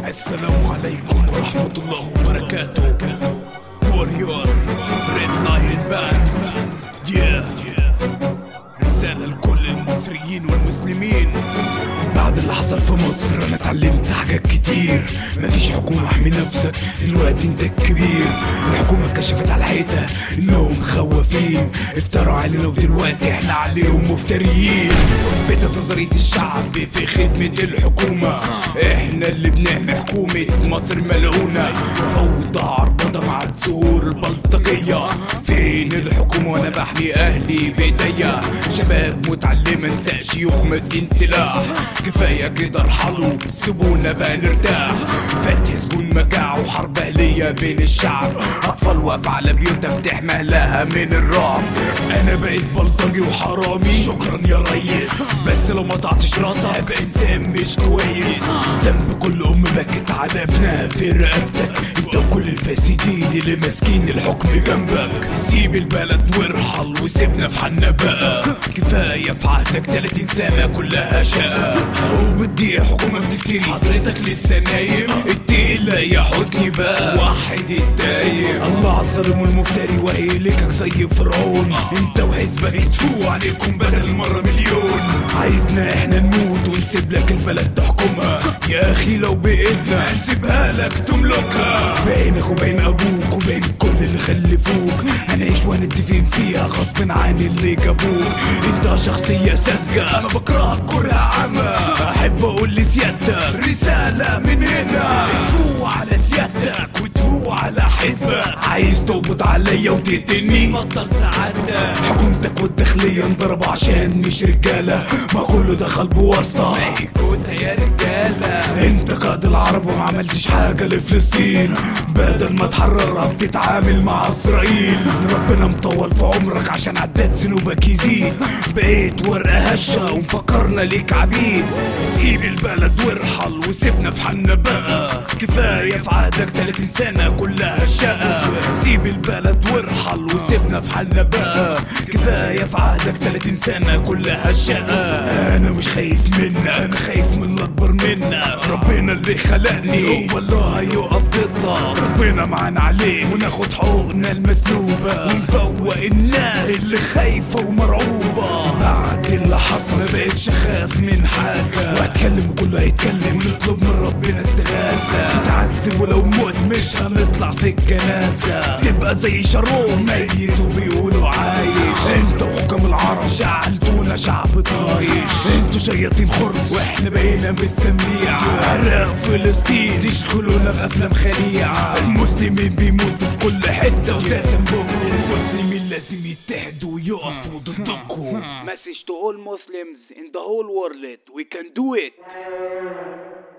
السلام عليكم ورحمة الله وبركاته. واريور ريد لاين باند رسالة لكل المصريين والمسلمين. بعد اللي حصل في مصر انا اتعلمت حاجات كتير. مفيش حكومة، احمي نفسك دلوقتي انت الكبير. الحكومة كشفت على الحيطة انهم خوافين، افتروا علينا ودلوقتي احنا عليهم مفتريين. اثبتت نظرية الشعب في خدمة الحكومة، احنا اللي بنحمي حكومة مصر ملعونة. فوضى عربضة مع الزهور البلطجية، فين الحكومة وانا بحمي اهلي بايديا؟ شباب متعلمة نساء شيوخ ماسكين سلاح، كفاية كده ارحلوا سيبونا بقى نرتاح. فاتح سجون مجاعة وحرب اهلية بين الشعب، اطفال واقفة على بيوتها بتحمي اهلها من الرعب. انا بقيت بلطجي وحرامي شكرا يا ريس، بس لو ما قطعتش راسها هبقى انسان مش كويس. ذنب كل ام بكت على ابنها في رقبتك، انت وكل الفاسدين اللي ماسكين الحكم جنبك. سيب البلد وارحل وسيبنا في حالنا بقى، كفاية في عهدك 30 سنة كلها شقة. وبدي حكومة بتفتري حضرتك لسه نايم، التقيلة يا حسني بقى وحد الدايم. الله عالظالم والمفتري وهيلكك زي فرعون، انت وحزبك يتفوق عليكم بدل مرة مليون. عايزنا احنا نموت ونسيب لك البلد تحكمها، يا اخي لو بايدنا هنسيبها لك تملكها. بينك وبين ابوك وبين كل اللي خلفوك هنعيش وهندفن فيها غصب عن اللي جابوك. انت شخصية ساذجة انا بكرهك كره عامة، احب اقول لسيادتك رسالة من هنا، تفوق على سيادتك وتفوق على حزبك. عايز تقبض عليا وتقتلني بطل سعادتك. حكومتك والداخلية انضربوا عشان مش رجالة، ما كله دخل بواسطة كوسة يا رجالة. انت قائد العرب وما عملتش حاجة لفلسطين، بدل ما تحررها بتتعامل مع اسرائيل. ربنا مطول في عمرك عشان عداد ذنوبك يزيد، بقيت ورقة هشة ومفكرنا ليك عبيد. سيب البلد وارحل وسيبنا في حالنا بقى، كفاية في عهدك 30 سنة كلها شقة. سيب البلد وارحل وسيبنا في حالنا بقى، كفاية في عهدك 30 سنة كلها شقة. انا مش خايف منك، انا خايف من اللي اكبر منك. ربنا اللي خلقني هو الله هيقف ضدك، ربنا معانا عليه وناخد حقوقنا المسلوبة ونفوق الناس اللي خايفة ومرعوبة. بعد اللي حصل ما بقتش اخاف من حاجة، وهتكلم وكله هيتكلم ونطلب من ربنا استغاثة. تتعذب ولو موت مش هنطلع في الجنازة، تبقى زي شارون ميت وبيقولوا عايش. انت وحكام العرب جعلتونا شعب طايش، انتوا شياطين خرس واحنا بقينا بالسميع. عراق فلسطين تشغلونا بافلام خليعة، المسلمين بيموتوا في كل حتة وده ذنبكم. المسلمين لازم يتحدوا ويقفوا ضدكم. Message to all Muslims in the whole world, we can do it.